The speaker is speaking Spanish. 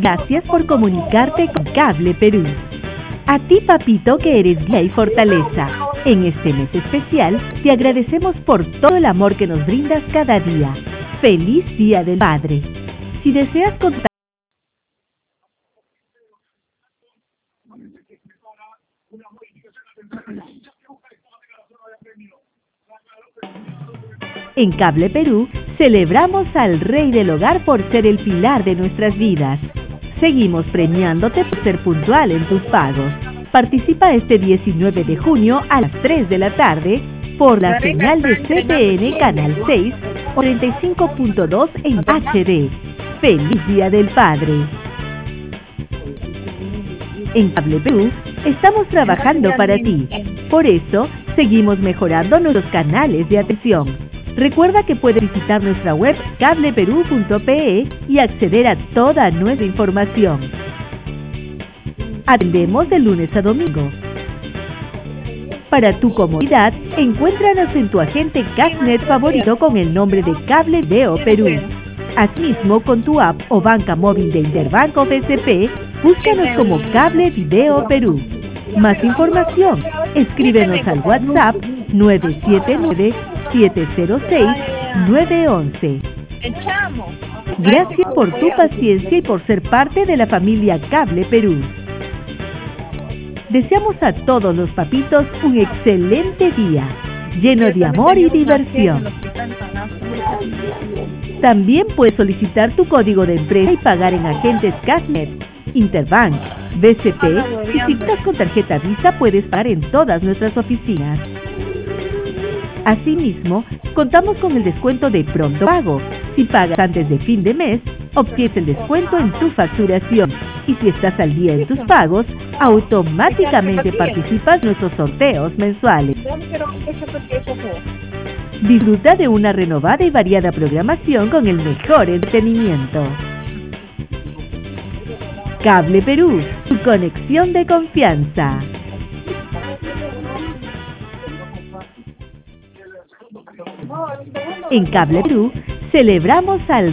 Gracias por comunicarte con Cable Perú. A ti, papito, que eres guía y fortaleza. En este mes especial, te agradecemos por todo el amor que nos brindas cada día. ¡Feliz Día del Padre! Si deseas contar en Cable Perú, celebramos al Rey del Hogar por ser el pilar de nuestras vidas. Seguimos premiándote por ser puntual en tus pagos. Participa este 19 de junio a las 3 de la tarde por la señal de CTN Canal 6 o 35.2 en HD. ¡Feliz Día del Padre! En Cable Perú estamos trabajando para ti. Por eso, seguimos mejorando nuestros canales de atención. Recuerda que puedes visitar nuestra web cableperú.pe y acceder a toda nuestra información. Atendemos de lunes a domingo. Para tu comodidad, encuéntranos en tu agente Cashnet favorito con el nombre de Cable Video Perú. Asimismo, con tu app o banca móvil de Interbanco BCP, búscanos como Cable Video Perú. Más información, escríbenos al WhatsApp 979-706-911. Gracias por tu paciencia y por ser parte de la familia Cable Perú. Deseamos a todos los papitos un excelente día, lleno de amor y diversión. También puedes solicitar tu código de empresa y pagar en agentes Cashnet, Interbank, BCP y si estás con tarjeta Visa puedes pagar en todas nuestras oficinas. Asimismo, contamos con el descuento de pronto pago. Si pagas antes de fin de mes, obtienes el descuento en tu facturación. Y si estás al día en tus pagos, automáticamente participas en nuestros sorteos mensuales. Disfruta de una renovada y variada programación con el mejor entretenimiento. Cable Perú, tu conexión de confianza. En Cable Perú, celebramos al